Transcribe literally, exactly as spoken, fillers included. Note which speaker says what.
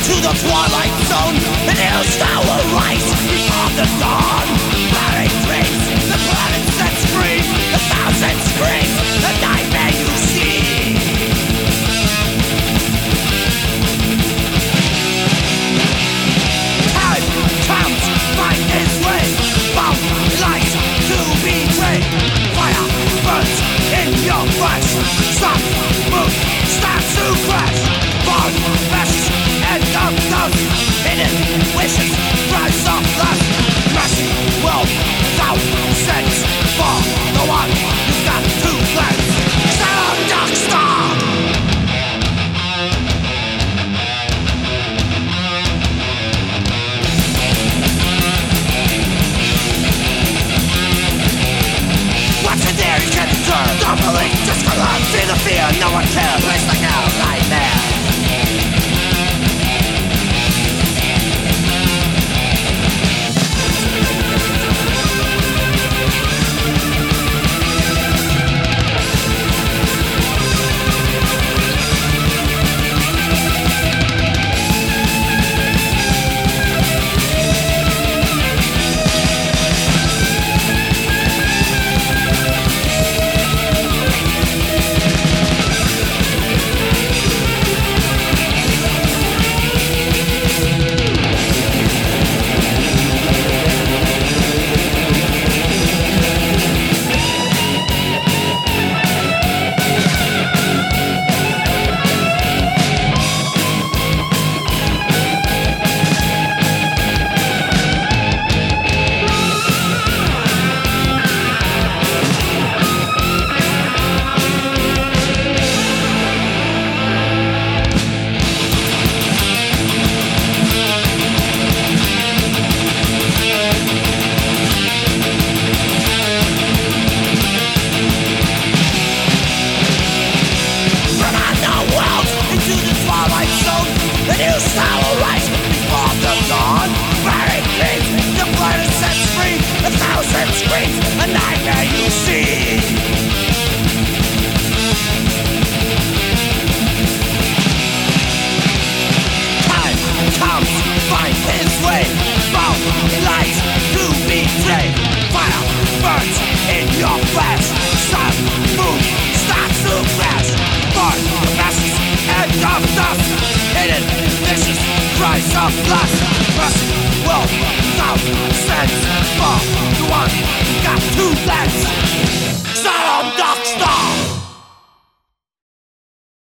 Speaker 1: to the twilight zone, and it'll now arise before the dawn. Buried dreams, the planet sets free, a thousand screams, the nightmare you see. Time comes, find its way, bound light to betray. Fire burns in your flesh, stop, move, start to crash. Born, meshes, end of dust, hidden wishes, rise of lust. Mercy will without sense for the one you've got to cleanse. Stand dark star. What's in there you can't endure? Don't believe, just collapse. See the fear, no one cares. Place like hell, nightmare. Rise of lust, mercy will without sense for the one who got two legs.